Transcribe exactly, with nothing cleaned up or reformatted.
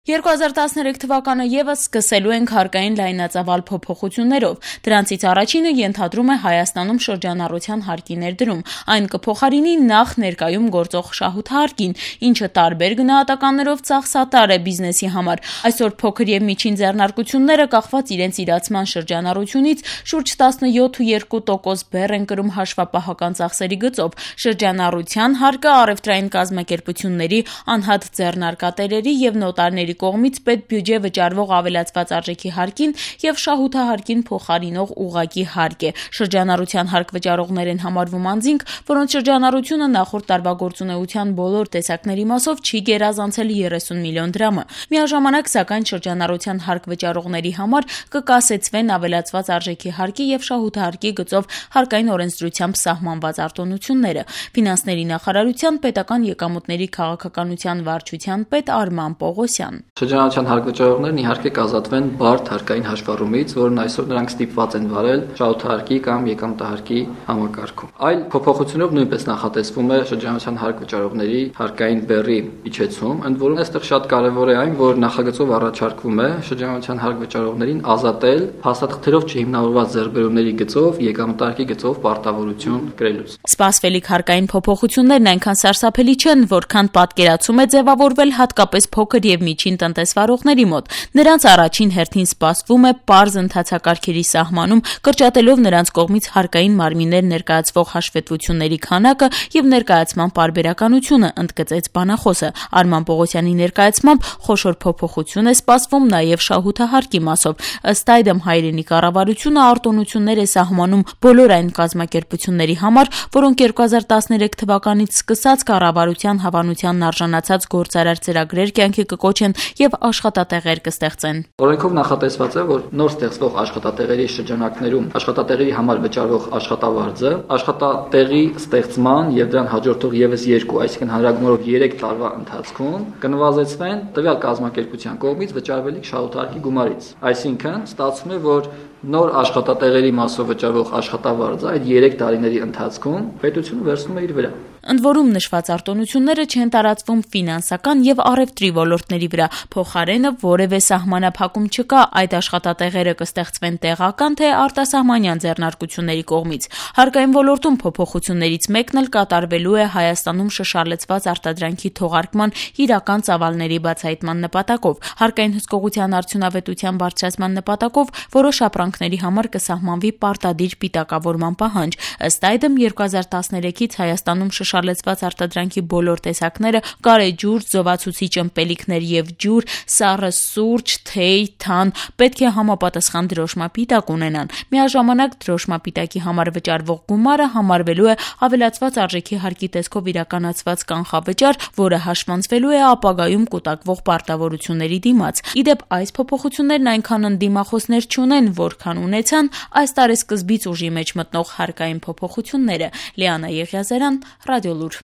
երկու հազար տասներեք թվականը ևս սկսելու ենք հարկային լայնածավալ փոփոխություններով։ Դրանցից առաջինը ենթադրում է Հայաստանում շրջանառության հարկի ներդրում։ Այն կփոխարինի նախ ներկայում գործող շահութահարկին, ինչը տարբեր գնահատականներով ծախսատար է բիզնեսի համար։ Այսօր փոքր եւ միջին ձեռնարկությունները կախված իրենց իրացման շրջանառությունից շուրջ տասնյոթ կόμμα երկու տոկոս բեռ են կրում հաշվապահական ծախսերի գծով։ Շրջանառության հարկը առևտրային կազմակերպությունների, անհատ ձեռնարկատերերի եւ նոտարների կողմից պետբյուջե վճարվող ավելացված արժեքի հարկին եւ շահութահարկին փոխարինող ուղղակի հարկ է։ Շրջանառության հարկ վճարողներ են համարվում անձինք, որոնց շրջանառությունը նախորդ տարվա գործունեության բոլոր տեսակների մասով չի գերազանցել երեսուն միլիոն դրամը։ Միաժամանակ, սակայն, շրջանառության հարկ վճարողների համար կկասեցվեն ավելացված արժեքի հարկի եւ շահութահարկի գծով հարկային օրենսդրությամբ սահմանված արտոնությունները։ Ֆինանսների նախարարության պետական եկամուտների քաղաքականության վարչության պետ Արման Պողոսյան: Շրջանառության հարկ վճարողներն իհարկե կազատվեն բարդ հարկային հաշվառումից, որն այսօր նրանք ստիպված են վարել շահութահարկի կամ եկամտահարկի համակարգում։ Այլ փոփոխությունով նույնպես նախատեսվում է շրջանառության հարկ վճարողների հարկային բեռի իջեցում, ընդ որում այստեղ շատ կարևոր է այն, որ նախագծով առաջարկվում է շրջանառության հարկ վճարողներին ազատել փաստաթղթերով չհիմնավորված ձեռքբերումների գծով եկամտահարկի գծով պարտավորություն կրելուց։ Սպասվելիք հարկային փոփոխություններն այնքան սարսափելի չեն, որքան պատկերացում է ձևավորվել հատկապես փոքր եւ միջին տնտեսվարողների մոտ։ Նրանց առաջին հերթին սպասվում է պարզ ընթացակարգերի սահմանում, կրճատելով նրանց կողմից հարկային մարմիններ ներկայացվող հաշվետվությունների քանակը եւ ներկայացման պարբերականությունը, ընդգծեց բանախոսը։ Արման Պողոսյանի ներկայացմամբ խոշոր փոփոխություն է սպասվում նաեւ շահութահարկի մասով։ Ըստ այդմ հայրենի կառավարությունը արտոնություններ է սահմանում բոլոր այն կազմակերպությունների համար, որոնք երկու հազար տասներեք թվականից սկսած կառավարության հավանությանն արժանացած գործարար ծրագրեր կյանքի կկոչեն եւ աշխատատեղեր կստեղծեն։ Օրենքով նախատեսված է, որ նոր ստեղծվող աշխատատեղերի շրջանակներում աշխատատեղերի համար վճարվող աշխատավարձը աշխատատեղի ստեղծման եւ դրան հաջորդող եւս երկու, այսինքն հանրագումարով երեք տարվա ընթացքում կնվազեցվեն տվյալ կազմակերպության կողմից վճարվելիք շահութահարկի գումարից։ Այսինքն ստացվում է, որ նոր աշխատատեղերի մասով վճարվող աշխատավարձը այդ երեք տարիների ընթացքում պետությունը վերցնում է իր վրա։ Ընդ որում նշված արտոնությունները չեն տարածվում ֆինանսական եւ առևտրի ոլորտների վրա, փոխարենը որևէ սահմանափակում չկա այդ աշխատատեղերը կստեղծվեն տեղական թե արտասահմանյան ձեռնարկությունների կողմից։ Հարկային ոլորտում փոփոխություններից մեկն էլ կատարվելու է Հայաստանում շշալցված արտադրանքի թողարկման իրական ծավալների բացահայտման նպատակով։ Հարկային հսկողության արդյունավետության բարձրացման նպատակով որոշ ապրանքների համար կսահմանվի պարտադիր պիտակավորման պահանջ։ Ըստ այդմ երկու հազար տասներեքից Հայաստանում շշալցված արտադրանքի բոլոր տեսակները՝ կարեջուր, զովացուցիչ ըմպելիքներ եւ ջուր, սառը սուրճ, թեյ, թան, պետք է համապատասխան դրոշմապիտակ ունենան։ Միաժամանակ դրոշմապիտակի համար վճարվող գումարը համարվելու է ավելացված արժեքի հարկի տեսքով իրականացված կանխավճար, որը հաշվանցվելու է ապագայում կուտակվող պարտավորությունների դիմաց։ Իդեպ այս փոփոխություններն այնքան ընդդիմախոսներ չունեն, որքան ունեցան այս տարեսկզբից ուժի մեջ մտնող հարկային փոփոխությունները։ Լիանա Եղիազարյան, Ռադիոլուր։